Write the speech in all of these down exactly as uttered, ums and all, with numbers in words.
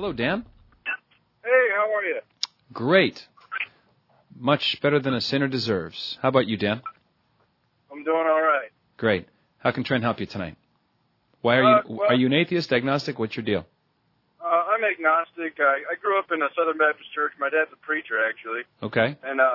Hello, Dan. Hey, how are you? Great. Much better than a sinner deserves. How about you, Dan? I'm doing all right. Great. How can Trent help you tonight? Why are Uh, you well, are you an atheist, agnostic? What's your deal? Uh, I'm agnostic. I, I grew up in a Southern Baptist church. My dad's a preacher, actually. Okay. And uh,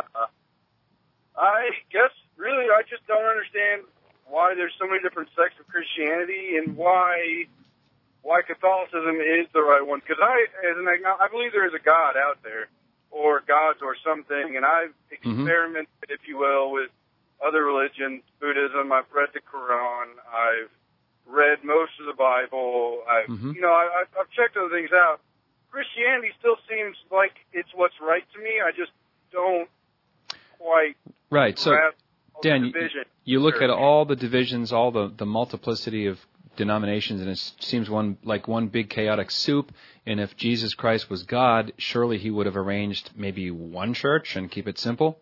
I guess, really, I just don't understand why there's so many different sects of Christianity and why why Catholicism is the right one. Because I, as an agnostic, I believe there is a God out there, or gods or something, and I've experimented, mm-hmm. if you will, with other religions, Buddhism. I've read the Quran. I've read most of the Bible. I've, mm-hmm. you know, I, I've checked other things out. Christianity still seems like it's what's right to me. I just don't quite right. So, Dan, you, you look sure. at all the divisions, all the, the multiplicity of denominations, and it seems one like one big chaotic soup. And if Jesus Christ was God, surely he would have arranged maybe one church and keep it simple?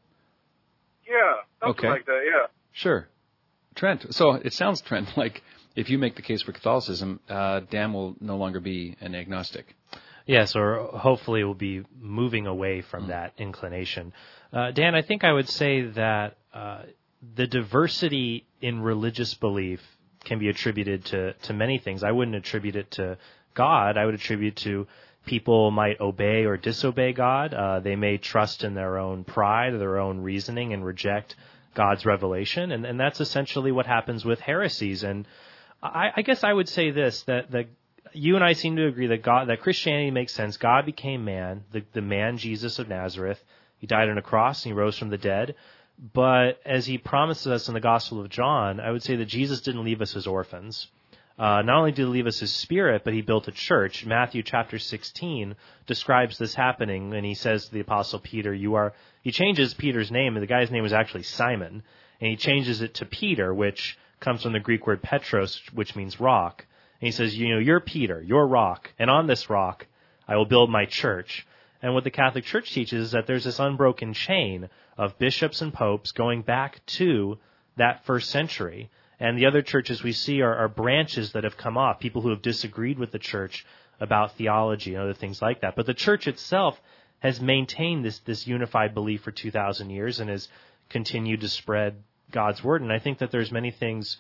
Yeah, something okay. like that, yeah. Sure. Trent, so it sounds, Trent, like if you make the case for Catholicism, uh, Dan will no longer be an agnostic. Yes, or hopefully we'll be moving away from mm. that inclination. Uh, Dan, I think I would say that uh, the diversity in religious belief can be attributed to, to many things. I wouldn't attribute it to God. I would attribute to people might obey or disobey God. Uh, they may trust in their own pride or their own reasoning and reject God's revelation. And, and that's essentially what happens with heresies. And I, I guess I would say this, that the you and I seem to agree that God, that Christianity makes sense. God became man, the, the man Jesus of Nazareth. He died on a cross and he rose from the dead. But as he promises us in the Gospel of John, I would say that Jesus didn't leave us as orphans. Uh, not only did he leave us his spirit, but he built a church. Matthew chapter sixteen describes this happening, and he says to the Apostle Peter, you are, he changes Peter's name, and the guy's name was actually Simon, and he changes it to Peter, which comes from the Greek word Petros, which means rock. And he says, you know, you're Peter, you're rock, and on this rock I will build my church. And what the Catholic Church teaches is that there's this unbroken chain of bishops and popes going back to that first century. And the other churches we see are, are branches that have come off, people who have disagreed with the church about theology and other things like that. But the church itself has maintained this, this unified belief for two thousand years and has continued to spread God's word. And I think that there's many things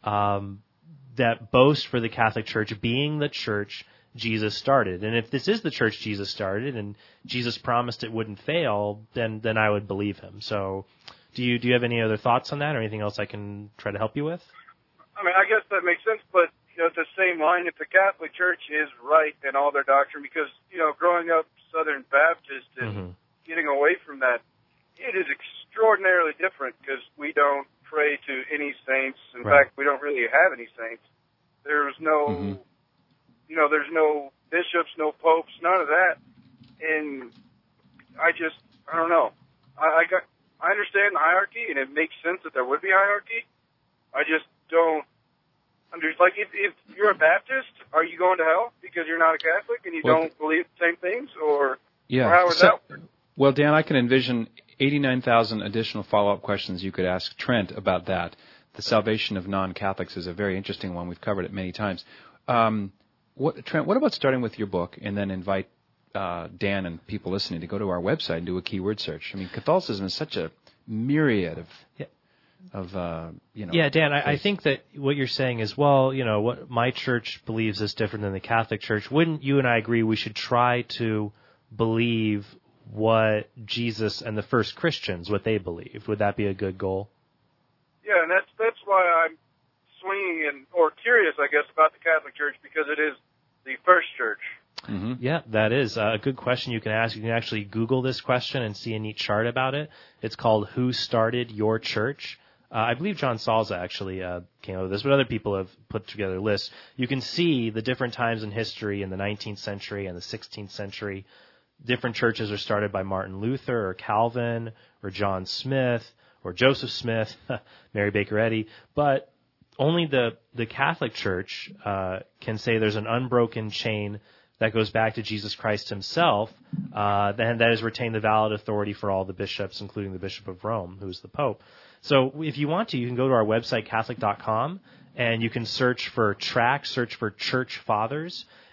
um, that boast for the Catholic Church being the church Jesus started. And if this is the church Jesus started and Jesus promised it wouldn't fail, then then I would believe him. So do you do you have any other thoughts on that or anything else I can try to help you with? I mean, I guess that makes sense, but you know, at the same line, if the Catholic Church is right in all their doctrine, because, you know, growing up Southern Baptist and mm-hmm. getting away from that, it is extraordinarily different because we don't pray to any saints. In right. fact, we don't really have any saints. There's no... Mm-hmm. You know, there's no bishops, no popes, none of that. And I just, I don't know. I, I got, I understand the hierarchy, and it makes sense that there would be hierarchy. I just don't understand. Like, if, if you're a Baptist, are you going to hell because you're not a Catholic and you well, don't believe the same things? Or, yeah. or how is so, that work? Well, Dan, I can envision eighty-nine thousand additional follow-up questions you could ask Trent about that. The salvation of non-Catholics is a very interesting one. We've covered it many times. Um, What, Trent, what about starting with your book and then invite uh, Dan and people listening to go to our website and do a keyword search? I mean, Catholicism is such a myriad of, yeah. of uh, you know. Yeah, Dan, I, I think that what you're saying is, well, you know, what my church believes is different than the Catholic Church. Wouldn't you and I agree we should try to believe what Jesus and the first Christians, what they believed? Would that be a good goal? Yeah, and that's that's why I'm swinging and or curious, I guess, about the Catholic Church because it is the first church. Mm-hmm. Yeah, that is a good question you can ask. You can actually Google this question and see a neat chart about it. It's called Who Started Your Church? Uh, I believe John Salza actually uh, came up with this, but other people have put together lists. You can see the different times in history in the nineteenth century and the sixteenth century. Different churches are started by Martin Luther or Calvin or John Smith or Joseph Smith, Mary Baker Eddy, but only the, the Catholic Church uh, can say there's an unbroken chain that goes back to Jesus Christ himself, uh, and that has retained the valid authority for all the bishops, including the Bishop of Rome, who's the Pope. So if you want to, you can go to our website, Catholic dot com, and you can search for tracts, search for Church Fathers,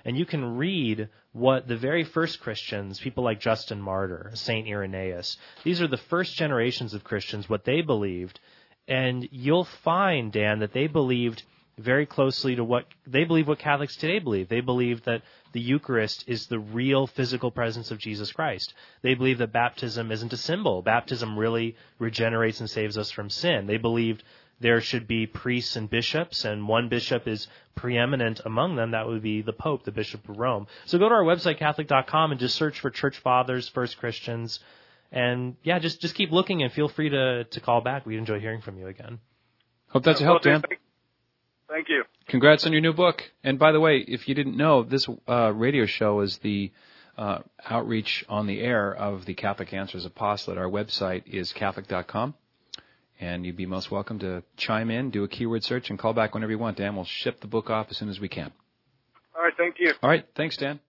And you can read what the very first Christians, people like Justin Martyr, Saint Irenaeus, these are the first generations of Christians, what they believed. And you'll find, Dan, that they believed very closely to what they believe what Catholics today believe. They believe that the Eucharist is the real physical presence of Jesus Christ. They believe that baptism isn't a symbol. Baptism really regenerates and saves us from sin. They believed there should be priests and bishops, and one bishop is preeminent among them. That would be the Pope, the Bishop of Rome. So go to our website, Catholic dot com, and just search for Church Fathers, First Christians. And, yeah, just, just keep looking, and feel free to, to call back. We'd enjoy hearing from you again. Hope that's a help, Dan. Thank you. Congrats on your new book. And by the way, if you didn't know, this uh, radio show is the uh, outreach on the air of the Catholic Answers Apostolate. Our website is Catholic dot com. And you'd be most welcome to chime in, do a keyword search, and call back whenever you want, Dan. We'll ship the book off as soon as we can. All right. Thank you. All right. Thanks, Dan.